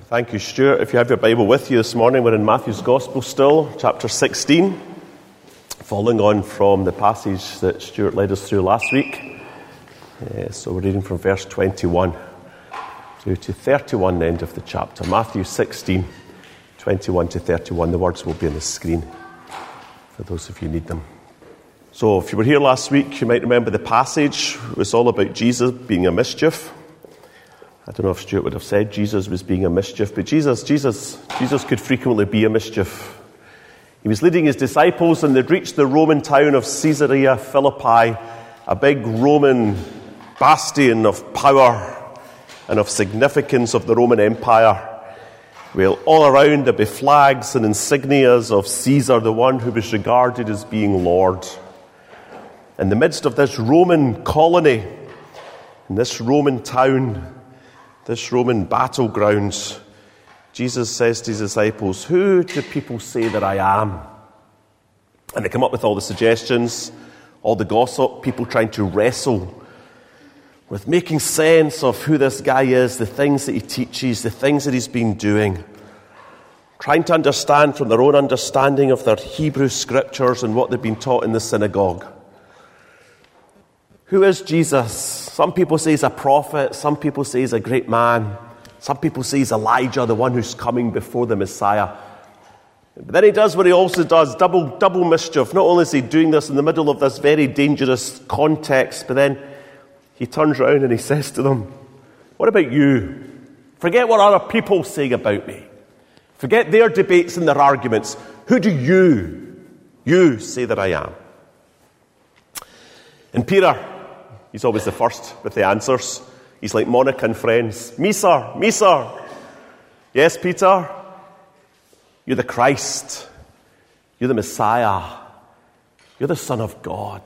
Thank you, Stuart. If you have your Bible with you this morning, we're in Matthew's Gospel still, chapter 16, following on from the passage that Stuart led us through last week. So we're reading from verse 21 through to 31, the end of the chapter. Matthew 16, 21 to 31. The words will be on the screen for those of you who need them. So if you were here last week, you might remember the passage. It was all about Jesus being a mischief. I don't know if Stuart would have said Jesus was being a mischief, but Jesus could frequently be a mischief. He was leading his disciples, and they'd reached the Roman town of Caesarea Philippi, a big Roman bastion of power and of significance of the Roman Empire. Well, all around there'd be flags and insignias of Caesar, the one who was regarded as being Lord. In the midst of this Roman colony, in this Roman town, this Roman battlegrounds, Jesus says to his disciples, "Who do people say that I am?" And they come up with all the suggestions, all the gossip, people trying to wrestle with making sense of who this guy is, the things that he teaches, the things that he's been doing, trying to understand from their own understanding of their Hebrew scriptures and what they've been taught in the synagogue. Who is Jesus? Some people say he's a prophet. Some people say he's a great man. Some people say he's Elijah, the one who's coming before the Messiah. But then he does what he also does, double mischief. Not only is he doing this in the middle of this very dangerous context, but then he turns around and he says to them, "What about you? Forget what other people say about me. Forget their debates and their arguments. Who do you say that I am?" And Peter, he's always the first with the answers. He's like Monica and Friends. Me, sir. Me, sir. Yes, Peter, you're the Christ. You're the Messiah. You're the Son of God.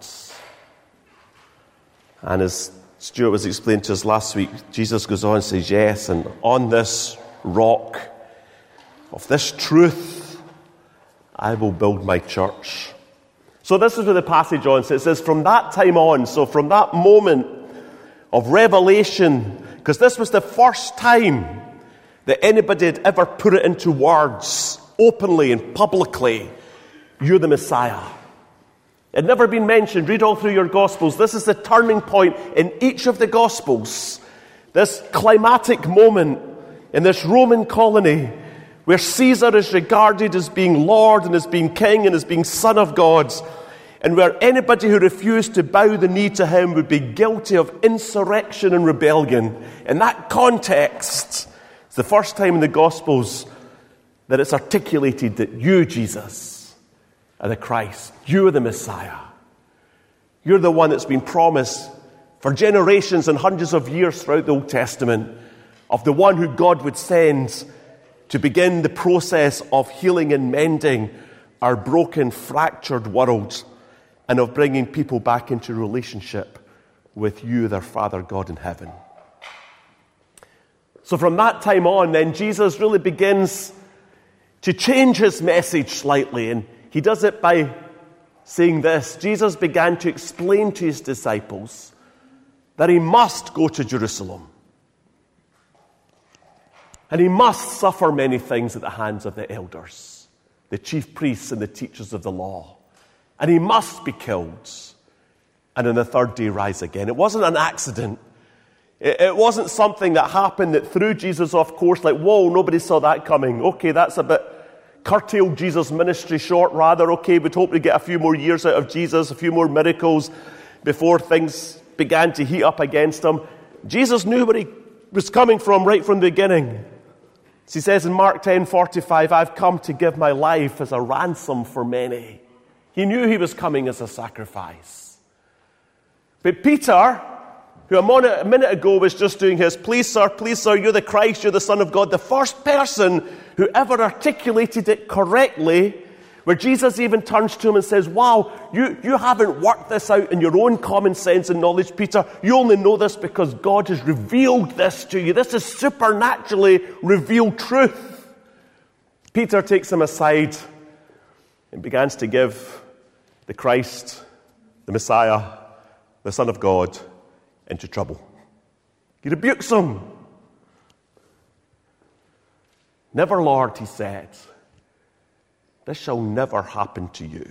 And as Stuart was explaining to us last week, Jesus goes on and says, yes, and on this rock of this truth, I will build my church. So this is where the passage on says. It says, from that time on, so from that moment of revelation, because this was the first time that anybody had ever put it into words, openly and publicly, you're the Messiah. It had never been mentioned. Read all through your Gospels. This is the turning point in each of the Gospels. This climatic moment in this Roman colony where Caesar is regarded as being Lord and as being King and as being Son of God, and where anybody who refused to bow the knee to him would be guilty of insurrection and rebellion. In that context, it's the first time in the Gospels that it's articulated that you, Jesus, are the Christ. You are the Messiah. You're the one that's been promised for generations and hundreds of years throughout the Old Testament, of the one who God would send to begin the process of healing and mending our broken, fractured world, and of bringing people back into relationship with you, their Father God in heaven. So from that time on, then, Jesus really begins to change his message slightly, and he does it by saying this. Jesus began to explain to his disciples that he must go to Jerusalem, and he must suffer many things at the hands of the elders, the chief priests and the teachers of the law. And he must be killed, and on the third day rise again. It wasn't an accident. It wasn't something that happened that threw Jesus off course, like, whoa, nobody saw that coming. Okay, that's a bit curtailed Jesus' ministry short, rather. Okay, we'd hope to get a few more years out of Jesus, a few more miracles before things began to heat up against him. Jesus knew where he was coming from right from the beginning. As he says in Mark 10:45, I've come to give my life as a ransom for many. He knew he was coming as a sacrifice. But Peter, who a minute ago was just doing his, please sir, you're the Christ, you're the Son of God, the first person who ever articulated it correctly, where Jesus even turns to him and says, wow, you haven't worked this out in your own common sense and knowledge, Peter. You only know this because God has revealed this to you. This is supernaturally revealed truth. Peter takes him aside and begins to give the Christ, the Messiah, the Son of God, into trouble. He rebukes him. Never, Lord, he said. This shall never happen to you.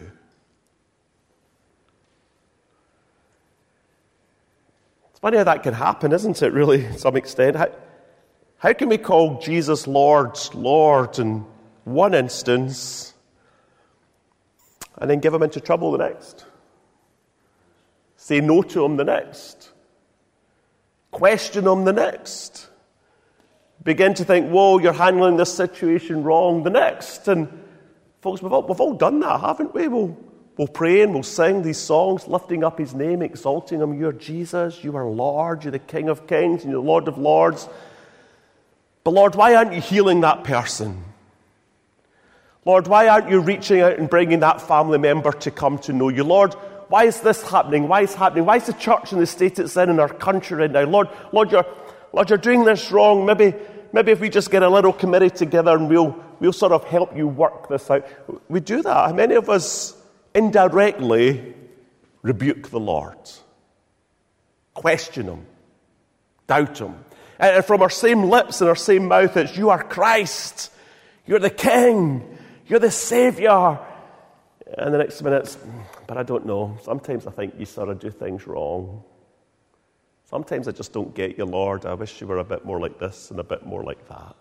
It's funny how that can happen, isn't it, really, to some extent? How can we call Jesus Lord in one instance and then give him into trouble the next? Say no to him the next? Question him the next? Begin to think, whoa, you're handling this situation wrong the next? And folks, we've all done that, haven't we? We'll pray and we'll sing these songs, lifting up his name, exalting him. You're Jesus, you are Lord, you're the King of Kings, and you're the Lord of Lords. But Lord, why aren't you healing that person? Lord, why aren't you reaching out and bringing that family member to come to know you? Lord, why is this happening? Why is the church in the state it's in our country right now? Lord, you're doing this wrong. Maybe if we just get a little committee together and we'll sort of help you work this out. We do that. Many of us indirectly rebuke the Lord. Question him. Doubt him. And from our same lips and our same mouth, it's, you are Christ. You're the King. You're the Savior. And the next minute, but I don't know. Sometimes I think you sort of do things wrong. Sometimes I just don't get you, Lord. I wish you were a bit more like this and a bit more like that.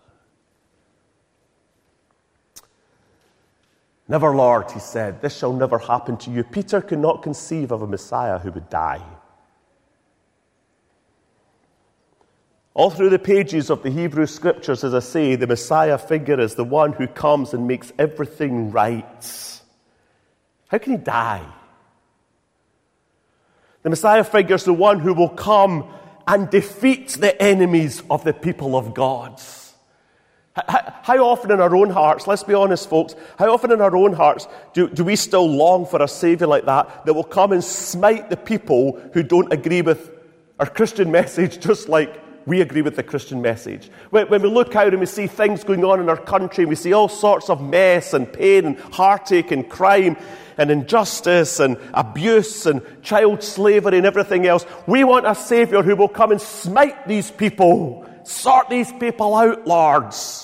Never, Lord, he said, this shall never happen to you. Peter could not conceive of a Messiah who would die. All through the pages of the Hebrew Scriptures, as I say, the Messiah figure is the one who comes and makes everything right. How can he die? The Messiah figure is the one who will come and defeat the enemies of the people of God. How often in our own hearts, let's be honest, folks, how often in our own hearts do we still long for a Saviour like that will come and smite the people who don't agree with our Christian message, just like we agree with the Christian message? When we look out and we see things going on in our country, we see all sorts of mess and pain and heartache and crime and injustice and abuse and child slavery and everything else. We want a Saviour who will come and smite these people, sort these people out, lords.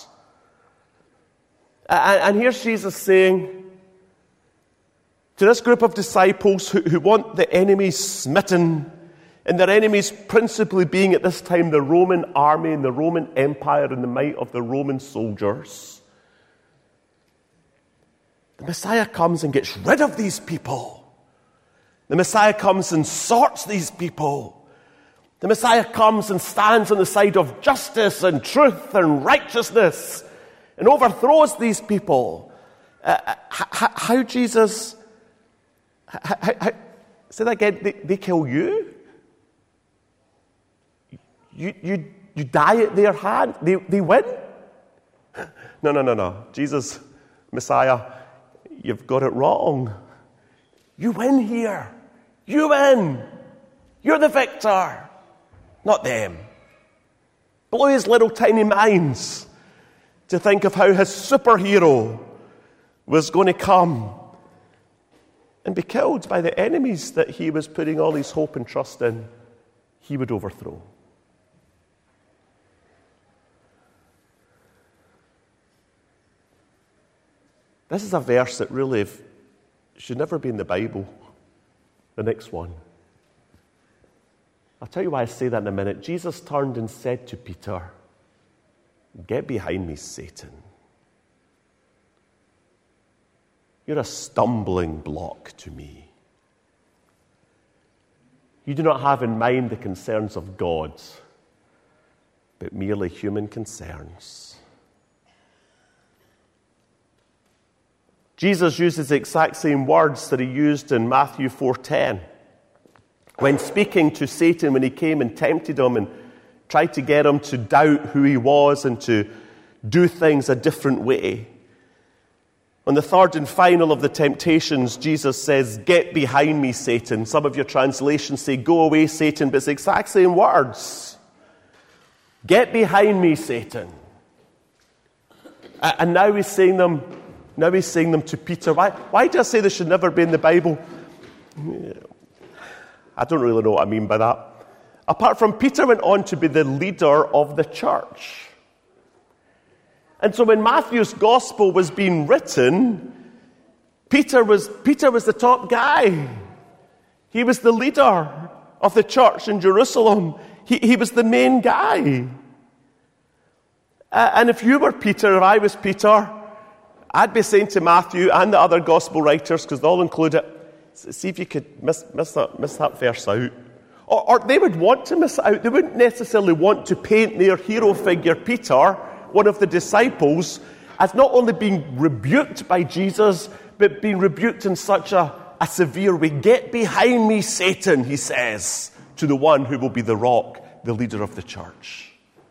And here's Jesus saying to this group of disciples who want the enemies smitten, and their enemies principally being at this time the Roman army and the Roman Empire and the might of the Roman soldiers. The Messiah comes and gets rid of these people. The Messiah comes and sorts these people. The Messiah comes and stands on the side of justice and truth and righteousness and overthrows these people. How Jesus... say that again, they kill you? You die at their hand? They win? No. Jesus, Messiah, you've got it wrong. You win here. You win. You're the victor. Not them. Blow his little tiny minds to think of how his superhero was going to come and be killed by the enemies that he was putting all his hope and trust in. He would overthrow. This is a verse that really should never be in the Bible. The next one. I'll tell you why I say that in a minute. Jesus turned and said to Peter, "Get behind me, Satan. You're a stumbling block to me. You do not have in mind the concerns of God, but merely human concerns." Jesus uses the exact same words that he used in Matthew 4:10. When speaking to Satan, when he came and tempted him and tried to get him to doubt who he was and to do things a different way. On the third and final of the temptations, Jesus says, "Get behind me, Satan." Some of your translations say, "Go away, Satan," but it's the exact same words. Get behind me, Satan. And now he's saying them to Peter. Why do I say this should never be in the Bible? I don't really know what I mean by that. Apart from Peter went on to be the leader of the church. And so when Matthew's gospel was being written, Peter was the top guy. He was the leader of the church in Jerusalem. He was the main guy. And if you were Peter, if I was Peter, I'd be saying to Matthew and the other gospel writers, because they'll include it, see if you could miss that verse out. Or they would want to miss it out. They wouldn't necessarily want to paint their hero figure, Peter, one of the disciples, as not only being rebuked by Jesus, but being rebuked in such a severe way. Get behind me, Satan, he says, to the one who will be the rock, the leader of the church.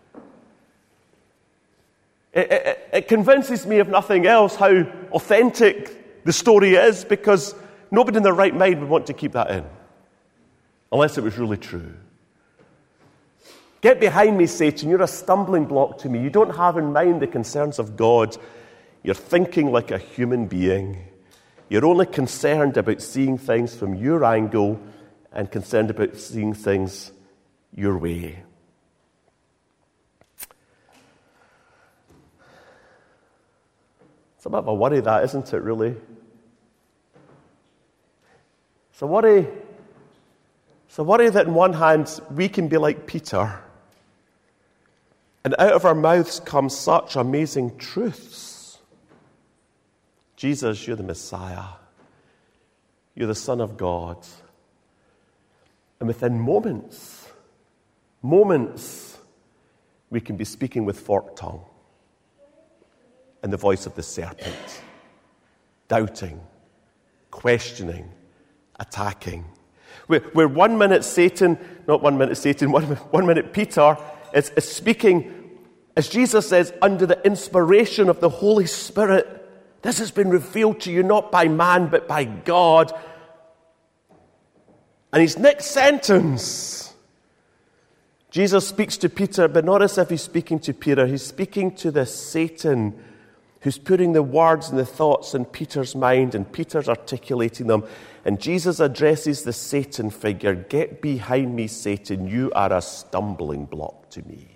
It convinces me, if nothing else, how authentic the story is, because nobody in their right mind would want to keep that in, unless it was really true. Get behind me, Satan. You're a stumbling block to me. You don't have in mind the concerns of God. You're thinking like a human being. You're only concerned about seeing things from your angle and concerned about seeing things your way. It's a bit of a worry, that, isn't it, really? It's a worry that on one hand we can be like Peter, and out of our mouths come such amazing truths. Jesus, you're the Messiah. You're the Son of God. And within moments, we can be speaking with forked tongue and the voice of the serpent, doubting, questioning, attacking. Where 1 minute Peter is speaking, as Jesus says, under the inspiration of the Holy Spirit. This has been revealed to you not by man, but by God. And his next sentence, Jesus speaks to Peter, but not as if he's speaking to Peter. He's speaking to the Satan who's putting the words and the thoughts in Peter's mind, and Peter's articulating them. And Jesus addresses the Satan figure. Get behind me, Satan. You are a stumbling block to me.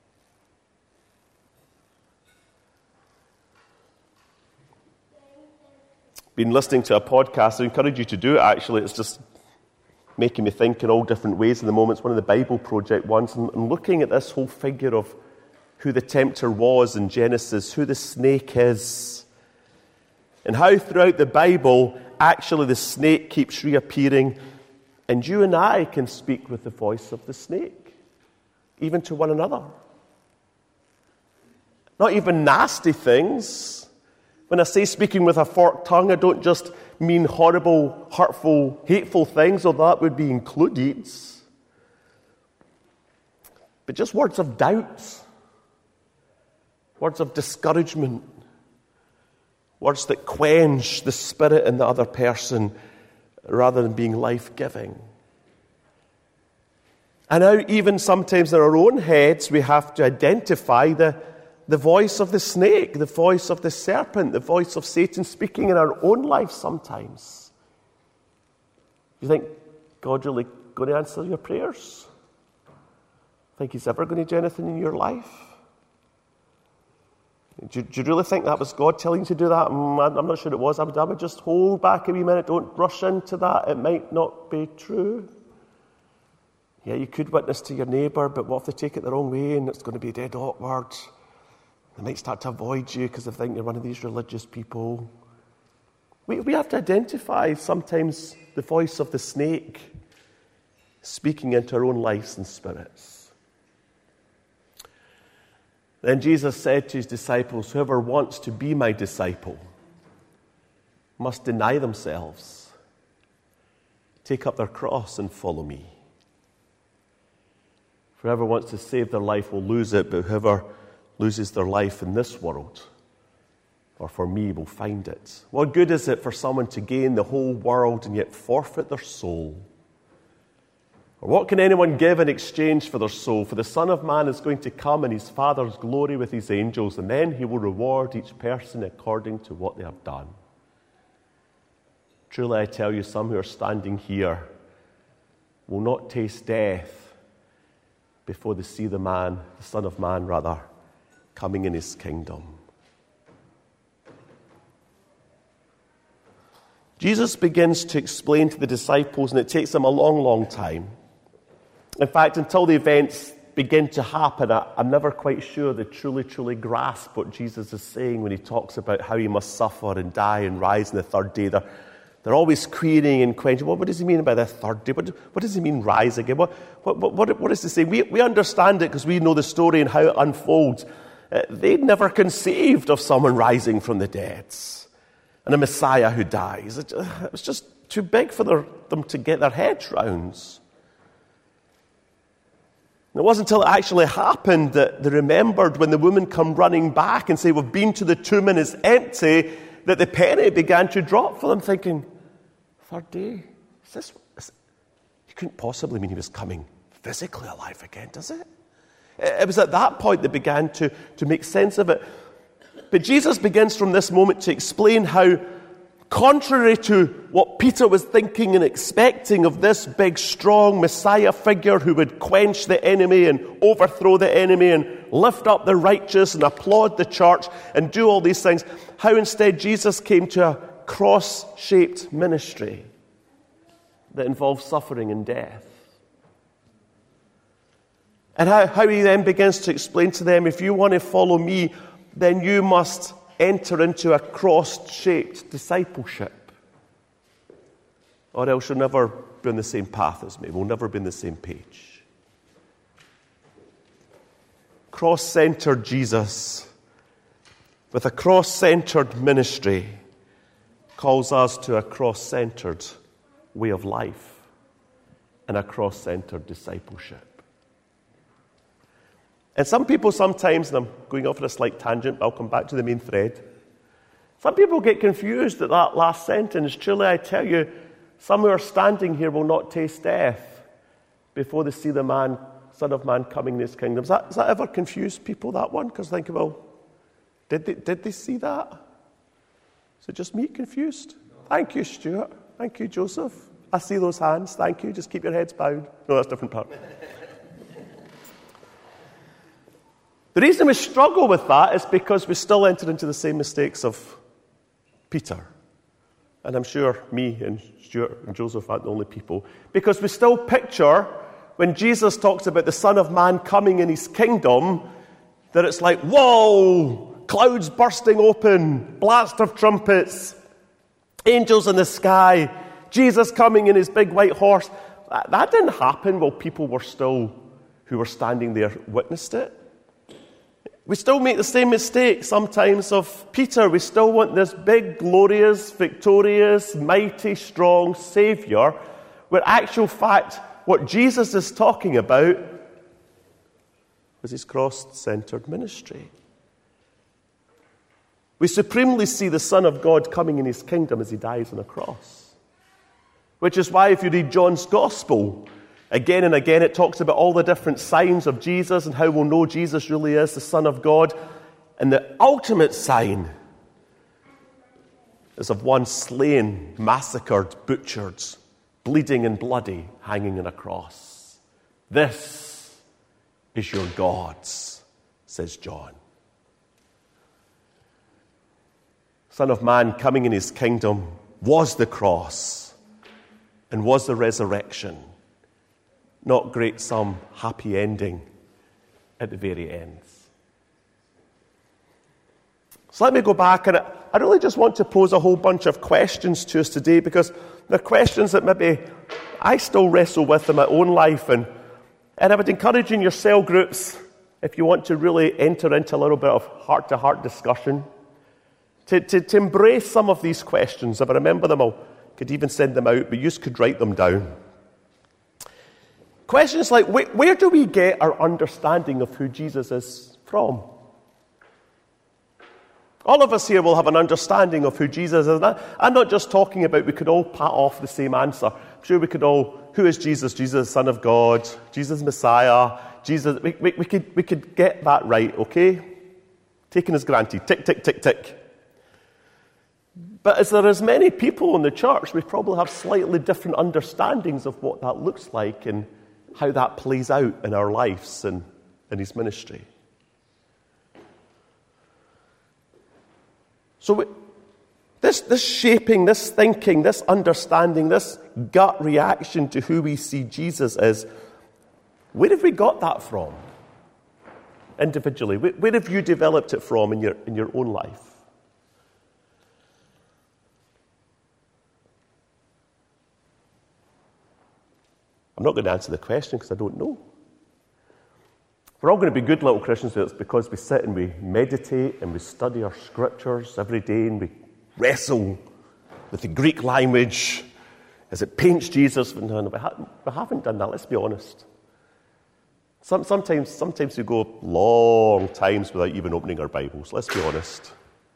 Been listening to a podcast. I encourage you to do it, actually. It's just making me think in all different ways in the moment. It's one of the Bible Project ones. And looking at this whole figure of who the tempter was in Genesis, who the snake is, and how throughout the Bible, actually the snake keeps reappearing, and you and I can speak with the voice of the snake, even to one another. Not even nasty things. When I say speaking with a forked tongue, I don't just mean horrible, hurtful, hateful things, although that would be included, but just words of doubt, words of discouragement, words that quench the spirit in the other person rather than being life-giving. And now even sometimes in our own heads we have to identify the voice of the snake, the voice of the serpent, the voice of Satan speaking in our own life sometimes. You think God really going to answer your prayers? Think he's ever going to do anything in your life? Do you really think that was God telling you to do that? I'm not sure it was. I would just hold back a wee minute. Don't rush into that. It might not be true. Yeah, you could witness to your neighbour, but what if they take it the wrong way and it's going to be dead awkward? They might start to avoid you because they think you're one of these religious people. We have to identify sometimes the voice of the snake speaking into our own lives and spirits. Then Jesus said to his disciples, whoever wants to be my disciple must deny themselves, take up their cross and follow me. Whoever wants to save their life will lose it, but whoever loses their life in this world, or for me, will find it. What good is it for someone to gain the whole world and yet forfeit their soul? Or what can anyone give in exchange for their soul? For the Son of Man is going to come in his Father's glory with his angels, and then he will reward each person according to what they have done. Truly, I tell you, some who are standing here will not taste death before they see the Son of Man, coming in his kingdom. Jesus begins to explain to the disciples, and it takes them a long, long time. In fact, until the events begin to happen, I'm never quite sure they truly grasp what Jesus is saying when he talks about how he must suffer and die and rise on the third day. They're always querying and questioning, what does he mean by the third day? What does he mean rise again? What does he say? We understand it because we know the story and how it unfolds. They'd never conceived of someone rising from the dead and a Messiah who dies. It was just too big for them to get their heads round. And it wasn't until it actually happened that they remembered when the women come running back and say, we've been to the tomb and it's empty, that the penny began to drop for them, thinking, third day? He couldn't possibly mean he was coming physically alive again, does it? It was at that point they began to make sense of it. But Jesus begins from this moment to explain how, contrary to what Peter was thinking and expecting of this big, strong Messiah figure who would quench the enemy and overthrow the enemy and lift up the righteous and applaud the church and do all these things, how instead Jesus came to a cross-shaped ministry that involves suffering and death. And how he then begins to explain to them, if you want to follow me, then you must enter into a cross-shaped discipleship. Or else you'll never be on the same path as me. We'll never be on the same page. Cross-centered Jesus, with a cross-centered ministry, calls us to a cross-centered way of life and a cross-centered discipleship. And some people sometimes, and I'm going off on a slight tangent, but I'll come back to the main thread. Some people get confused at that last sentence. Truly, I tell you, some who are standing here will not taste death before they see the Son of Man coming in his kingdom. Has that ever confused people, that one? Because they think, well, did they see that? Is it just me confused? Thank you, Stuart. Thank you, Joseph. I see those hands. Thank you. Just keep your heads bowed. No, that's a different part. The reason we struggle with that is because we still enter into the same mistakes of Peter. And I'm sure me and Stuart and Joseph aren't the only people. Because we still picture, when Jesus talks about the Son of Man coming in his kingdom, that it's like, whoa, clouds bursting open, blast of trumpets, angels in the sky, Jesus coming in his big white horse. That didn't happen while people were still, who were standing there, witnessed it. We still make the same mistake sometimes of Peter. We still want this big, glorious, victorious, mighty, strong Saviour, where actual fact, what Jesus is talking about was his cross-centered ministry. We supremely see the Son of God coming in his kingdom as he dies on a cross. Which is why if you read John's Gospel, again and again, it talks about all the different signs of Jesus and how we'll know Jesus really is the Son of God. And the ultimate sign is of one slain, massacred, butchered, bleeding and bloody, hanging on a cross. This is your God, says John. Son of Man coming in his kingdom was the cross and was the resurrection. Not great some happy ending at the very end. So let me go back, and I really just want to pose a whole bunch of questions to us today, because they're questions that maybe I still wrestle with in my own life, and I would encourage in your cell groups, if you want to really enter into a little bit of heart-to-heart discussion, to embrace some of these questions. If I remember them, I could even send them out, but you could write them down. Questions like, where do we get our understanding of who Jesus is from? All of us here will have an understanding of who Jesus is. I'm not just talking about we could all pat off the same answer. I'm sure we could all, who is Jesus? Jesus, Son of God. Jesus, Messiah. Jesus, we could get that right, okay? Taken as granted. Tick, tick, tick, tick. But as there is many people in the church, we probably have slightly different understandings of what that looks like and how that plays out in our lives and in his ministry. This shaping, this thinking, this understanding, this gut reaction to who we see Jesus as, where have we got that from? Individually, where have you developed it from in your own life? I'm not going to answer the question because I don't know. We're all going to be good little Christians. It's because we sit and we meditate and we study our scriptures every day and we wrestle with the Greek language as it paints Jesus. No, we haven't done that, let's be honest. Sometimes we go long times without even opening our Bibles, let's be honest.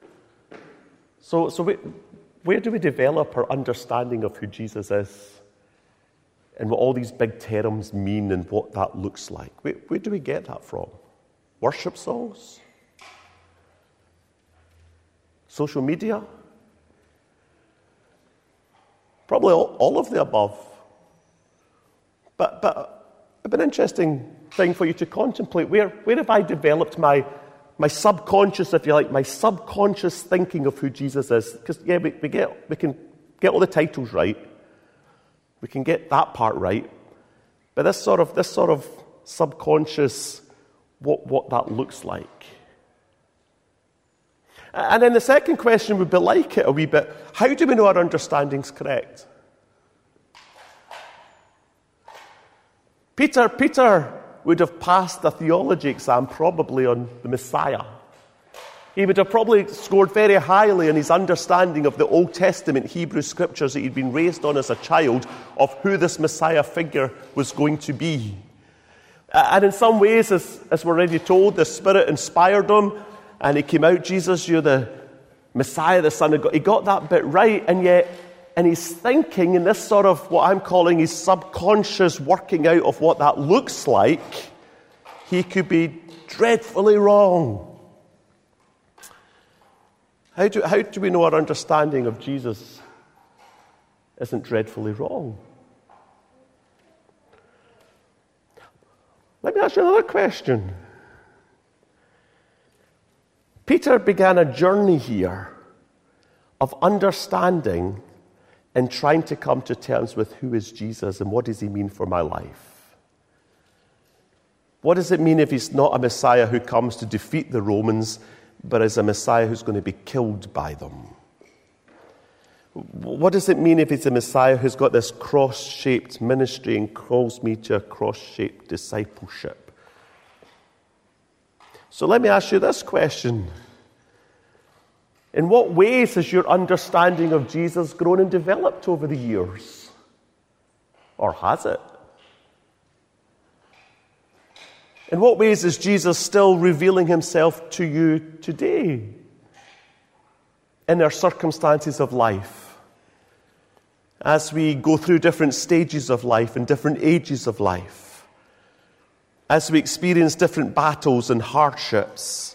So where do we develop our understanding of who Jesus is and what all these big terms mean and what that looks like? Where do we get that from? Worship songs? Social media? Probably all of the above. But it'd be an interesting thing for you to contemplate. Where have I developed my subconscious, if you like, my subconscious thinking of who Jesus is? Because, yeah, we can get all the titles right. We can get that part right. But this sort of subconscious, what that looks like. And then the second question would be like it a wee bit. How do we know our understanding's correct? Peter would have passed the theology exam probably on the Messiah. He would have probably scored very highly in his understanding of the Old Testament Hebrew scriptures that he'd been raised on as a child of who this Messiah figure was going to be. And in some ways, as we're already told, the Spirit inspired him and he came out, Jesus, you're the Messiah, the Son of God. He got that bit right, and yet in his thinking, in this sort of what I'm calling his subconscious working out of what that looks like, he could be dreadfully wrong. How do we know our understanding of Jesus isn't dreadfully wrong? Let me ask you another question. Peter began a journey here of understanding and trying to come to terms with who is Jesus and what does he mean for my life. What does it mean if he's not a Messiah who comes to defeat the Romans, but is a Messiah who's going to be killed by them? What does it mean if he's a Messiah who's got this cross-shaped ministry and calls me to a cross-shaped discipleship? So let me ask you this question. In what ways has your understanding of Jesus grown and developed over the years? Or has it? In what ways is Jesus still revealing himself to you today in our circumstances of life? As we go through different stages of life and different ages of life, as we experience different battles and hardships,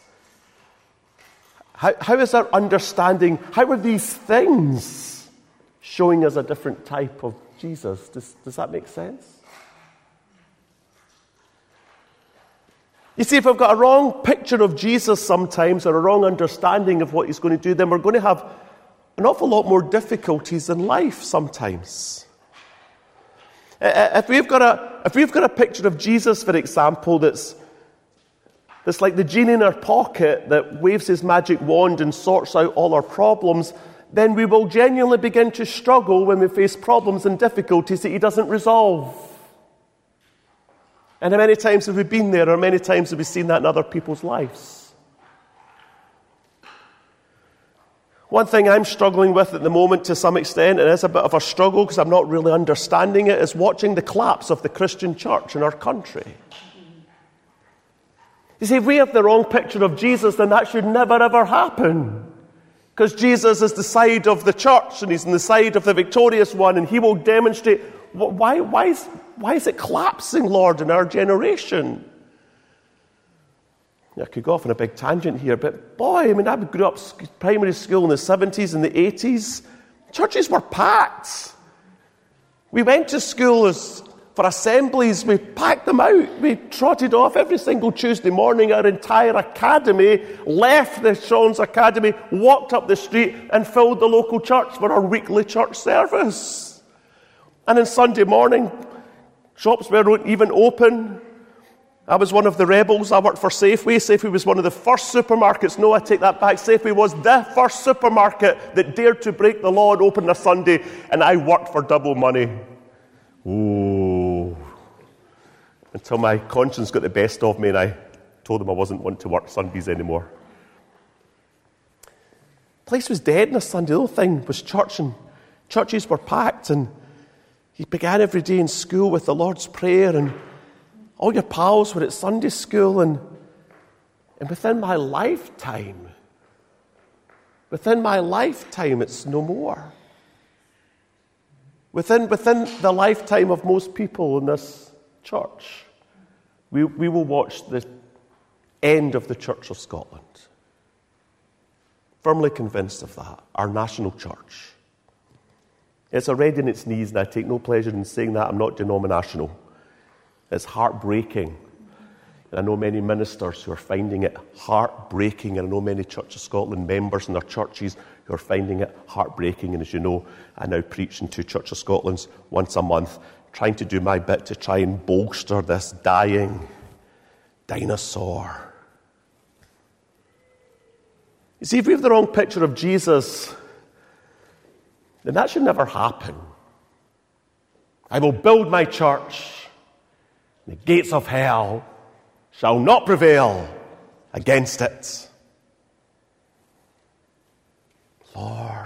how is our understanding, how are these things showing us a different type of Jesus? Does that make sense? You see, if we've got a wrong picture of Jesus sometimes, or a wrong understanding of what he's going to do, then we're going to have an awful lot more difficulties in life sometimes. If we've got a picture of Jesus, for example, that's like the genie in our pocket that waves his magic wand and sorts out all our problems, then we will genuinely begin to struggle when we face problems and difficulties that he doesn't resolve. And how many times have we been there, or how many times have we seen that in other people's lives? One thing I'm struggling with at the moment to some extent, and it's a bit of a struggle because I'm not really understanding it, is watching the collapse of the Christian church in our country. You see, if we have the wrong picture of Jesus, then that should never ever happen. Because Jesus is the side of the church, and he's on the side of the victorious one, and he will demonstrate. Why is it collapsing, Lord, in our generation? I could go off on a big tangent here, but boy, I grew up primary school in the 70s and the 80s. Churches were packed. We went to school as For assemblies, we packed them out. We trotted off every single Tuesday morning. Our entire academy left the Sean's Academy, walked up the street and filled the local church for our weekly church service. And on Sunday morning, shops weren't even open. I was one of the rebels. I worked for Safeway. Safeway was one of the first supermarkets. No, I take that back. Safeway was the first supermarket that dared to break the law and open on a Sunday, and I worked for double money. Ooh. Until my conscience got the best of me and I told them I wasn't wanting to work Sundays anymore. The place was dead on a Sunday. The whole thing was church, and churches were packed, and you began every day in school with the Lord's Prayer, and all your pals were at Sunday school, and within my lifetime, it's no more. Within the lifetime of most people in this church, we will watch the end of the Church of Scotland. Firmly convinced of that, our national church. It's already in its knees, and I take no pleasure in saying that. I'm not denominational. It's heartbreaking. And I know many ministers who are finding it heartbreaking, and I know many Church of Scotland members in their churches who are finding it heartbreaking. And as you know, I now preach in 2 Church of Scotlands once a month, trying to do my bit to try and bolster this dying dinosaur. You see, if we have the wrong picture of Jesus, then that should never happen. I will build my church. The gates of hell shall not prevail against it. Lord.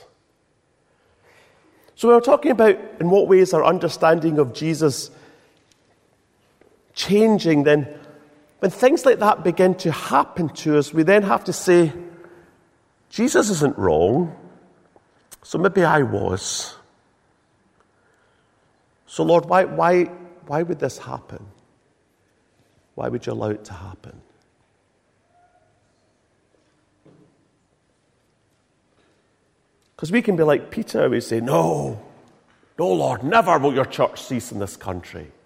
So we're talking about in what ways our understanding of Jesus changing, then when things like that begin to happen to us, we then have to say, Jesus isn't wrong, so maybe I was. So Lord, why would this happen? Why would you allow it to happen? Because we can be like Peter, we say, no, Lord, never will your church cease in this country. Do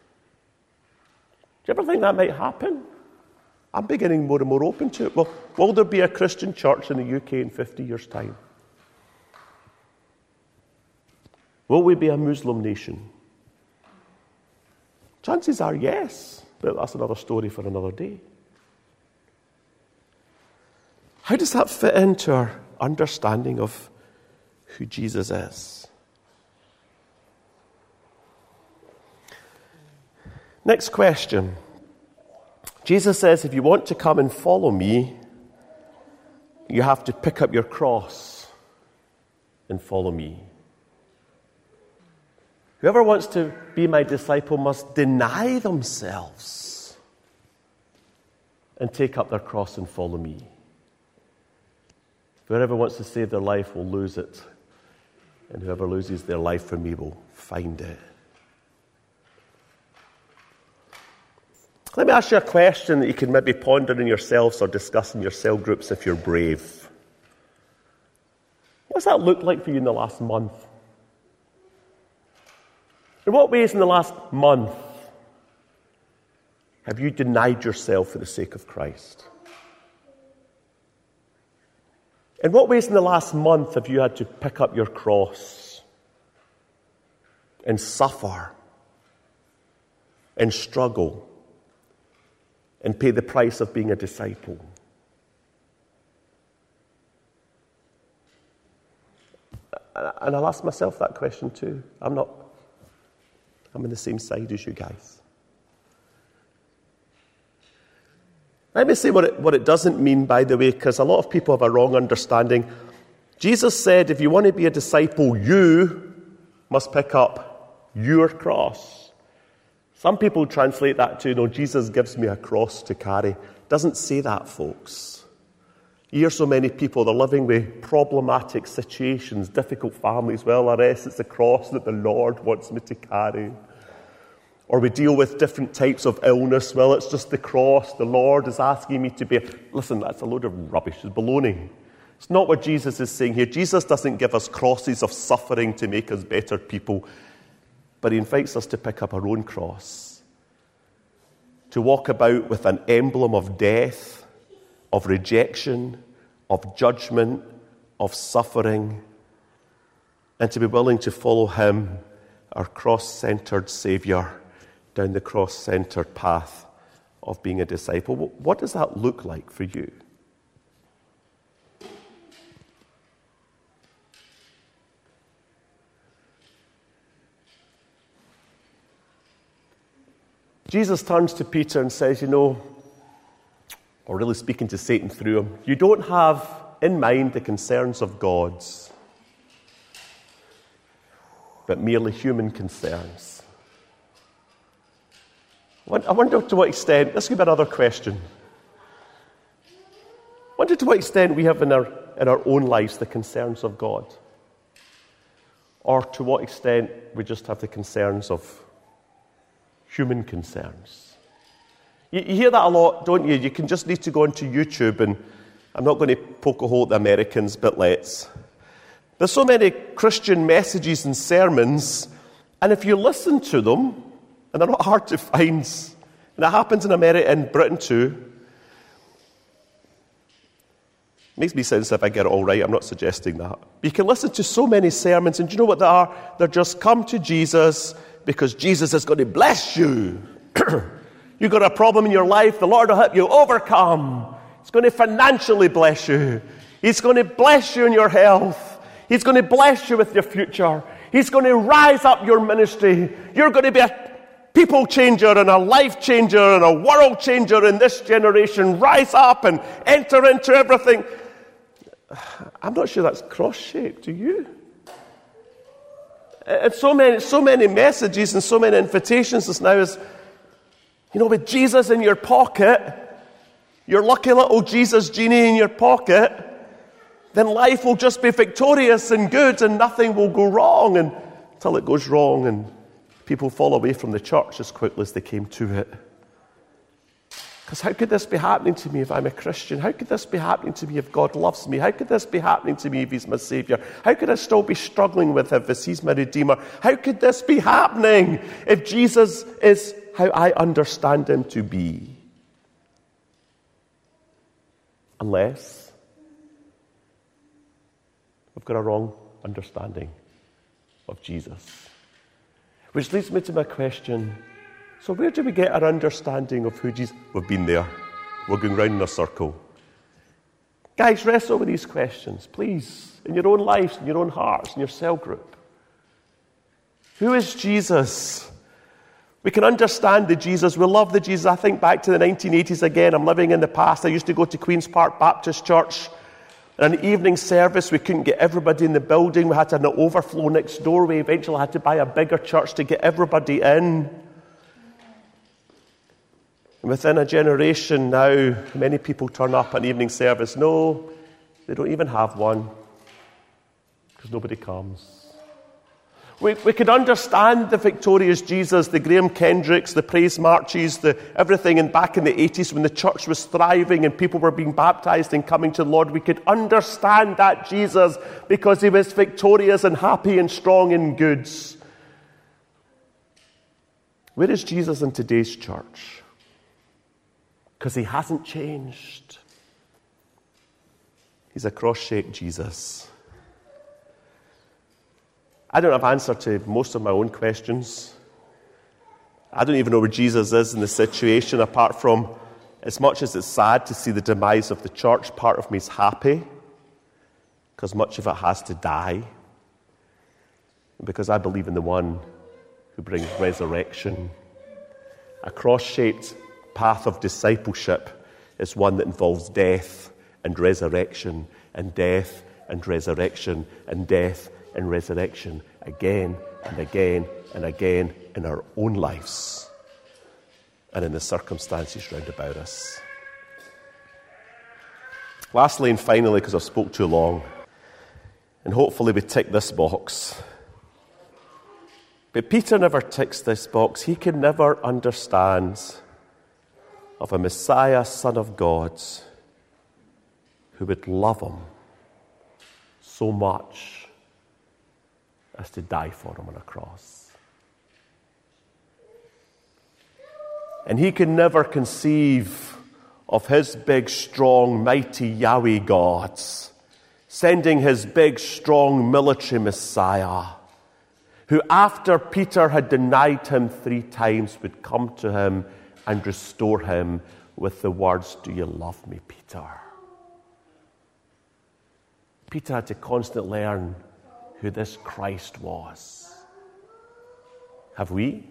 you ever think that might happen? I'm beginning more and more open to it. Well, will there be a Christian church in the UK in 50 years' time? Will we be a Muslim nation? Chances are yes, but that's another story for another day. How does that fit into our understanding of who Jesus is? Next question. Jesus says, if you want to come and follow me, you have to pick up your cross and follow me. Whoever wants to be my disciple must deny themselves and take up their cross and follow me. Whoever wants to save their life will lose it, and whoever loses their life for me will find it. Let me ask you a question that you can maybe ponder in yourselves or discuss in your cell groups if you're brave. What does that look like for you in the last month? In what ways in the last month have you denied yourself for the sake of Christ? In what ways in the last month have you had to pick up your cross and suffer and struggle and pay the price of being a disciple? And I'll ask myself that question too. I'm on the same side as you guys. Let me say what it doesn't mean, by the way, because a lot of people have a wrong understanding. Jesus said, if you want to be a disciple, you must pick up your cross. Some people translate that to, Jesus gives me a cross to carry. It doesn't say that, folks. You hear so many people, they're living with problematic situations, difficult families. Well, it's the cross that the Lord wants me to carry. Or we deal with different types of illness. Well, it's just the cross. The Lord is asking me to be... Listen, that's a load of rubbish. It's baloney. It's not what Jesus is saying here. Jesus doesn't give us crosses of suffering to make us better people. but he invites us to pick up our own cross, to walk about with an emblem of death, of rejection, of judgment, of suffering, and to be willing to follow him, our cross-centered Saviour, down the cross-centered path of being a disciple. What does that look like for you? Jesus turns to Peter and says, or really speaking to Satan through him, you don't have in mind the concerns of God's, but merely human concerns. I wonder to what extent, this could be another question. I wonder to what extent we have in our own lives the concerns of God. Or to what extent we just have the concerns of human concerns. You hear that a lot, don't you? You can just need to go onto YouTube, and I'm not going to poke a hole at the Americans, but let's. There's so many Christian messages and sermons, and if you listen to them, and they're not hard to find, and it happens in America and Britain too, makes me sound as if I get it all right. I'm not suggesting that. You can listen to so many sermons, and do you know what they are? They're just come to Jesus because Jesus is going to bless you. You've got a problem in your life, the Lord will help you overcome. He's going to financially bless you. He's going to bless you in your health. He's going to bless you with your future. He's going to rise up your ministry. You're going to be a people changer and a life changer and a world changer in this generation. Rise up and enter into everything. I'm not sure that's cross-shaped, do you? And so many messages and so many invitations just now is, with Jesus in your pocket, your lucky little Jesus genie in your pocket, then life will just be victorious and good and nothing will go wrong until it goes wrong and people fall away from the church as quickly as they came to it. Because how could this be happening to me if I'm a Christian? How could this be happening to me if God loves me? How could this be happening to me if he's my Saviour? How could I still be struggling with him if he's my Redeemer? How could this be happening if Jesus is how I understand him to be? Unless we've got a wrong understanding of Jesus. Which leads me to my question. So where do we get our understanding of who Jesus... We've been there. We're going round in a circle. Guys, wrestle with these questions, please, in your own lives, in your own hearts, in your cell group. Who is Jesus? We can understand the Jesus. We love the Jesus. I think back to the 1980s again. I'm living in the past. I used to go to Queen's Park Baptist Church. In an evening service, we couldn't get everybody in the building. We had to have an overflow next door. We eventually had to buy a bigger church to get everybody in. And within a generation now, many people turn up at an evening service. No, they don't even have one because nobody comes. We could understand the victorious Jesus, the Graham Kendricks, the praise marches, everything. And back in the 80s when the church was thriving and people were being baptized and coming to the Lord, we could understand that Jesus because he was victorious and happy and strong and good. Where is Jesus in today's church? Because he hasn't changed. He's a cross-shaped Jesus. I don't have answer to most of my own questions. I don't even know where Jesus is in the situation, apart from, as much as it's sad to see the demise of the church, part of me is happy, because much of it has to die, because I believe in the one who brings resurrection. A cross-shaped path of discipleship is one that involves death and resurrection, and death and resurrection, and death and resurrection, again and again and again in our own lives and in the circumstances round about us. Lastly and finally, because I've spoke too long, and hopefully we tick this box. But Peter never ticks this box. He can never understand of a Messiah, Son of God, who would love him so much as to die for him on a cross. And he can never conceive of his big, strong, mighty Yahweh God sending his big, strong military Messiah, who after Peter had denied him 3 times would come to him and restore him with the words, "Do you love me, Peter?" Peter had to constantly learn who this Christ was. Have we?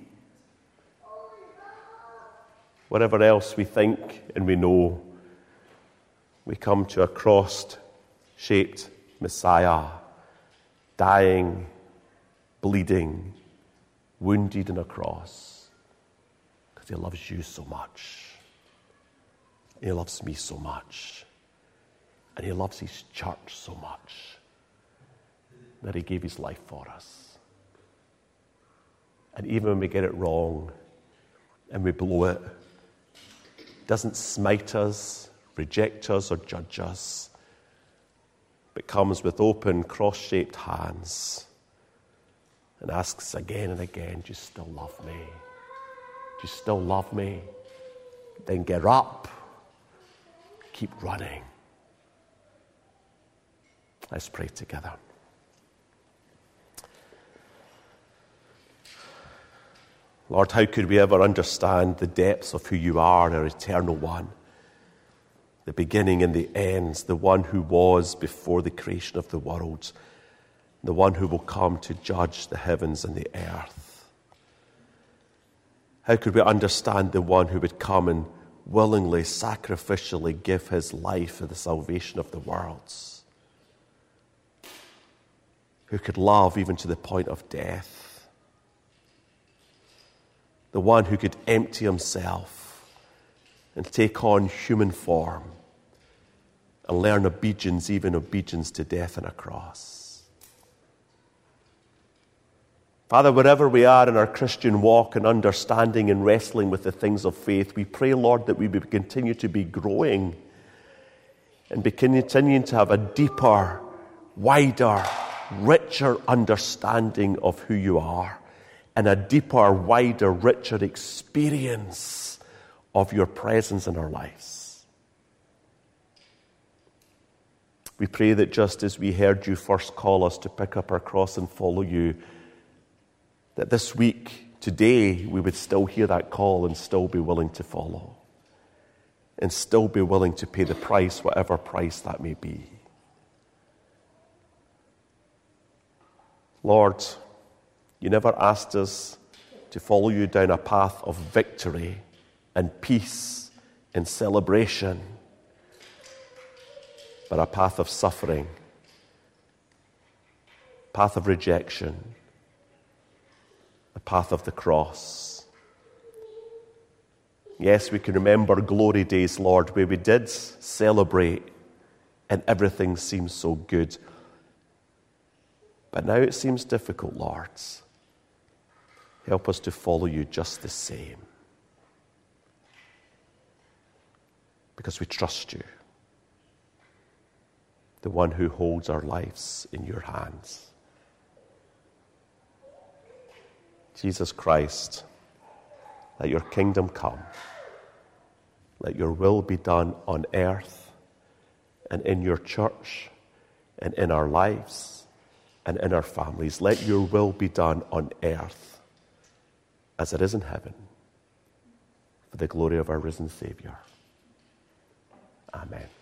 Whatever else we think and we know, we come to a cross-shaped Messiah, dying, bleeding, wounded on a cross, because he loves you so much. He loves me so much. And he loves his church so much that he gave his life for us. And even when we get it wrong and we blow it, doesn't smite us, reject us, or judge us, but comes with open, cross-shaped hands and asks again and again, "Do you still love me? Do you still love me?" Then get up, keep running. Let's pray together. Lord, how could we ever understand the depths of who you are, our eternal one, the beginning and the ends, the one who was before the creation of the world, the one who will come to judge the heavens and the earth? How could we understand the one who would come and willingly, sacrificially give his life for the salvation of the world? Who could love even to the point of death? The one who could empty himself and take on human form and learn obedience, even obedience to death on a cross. Father, wherever we are in our Christian walk and understanding and wrestling with the things of faith, we pray, Lord, that we would continue to be growing and be continuing to have a deeper, wider, richer understanding of who you are, and a deeper, wider, richer experience of your presence in our lives. We pray that just as we heard you first call us to pick up our cross and follow you, that this week, today, we would still hear that call and still be willing to follow, and still be willing to pay the price, whatever price that may be. Lord, you never asked us to follow you down a path of victory and peace and celebration, but a path of suffering, a path of rejection, a path of the cross. Yes, we can remember glory days, Lord, where we did celebrate and everything seemed so good. But now it seems difficult, Lord. Help us to follow you just the same, because we trust you, the one who holds our lives in your hands. Jesus Christ, let your kingdom come. Let your will be done on earth and in your church and in our lives and in our families. Let your will be done on earth as it is in heaven, for the glory of our risen Savior. Amen.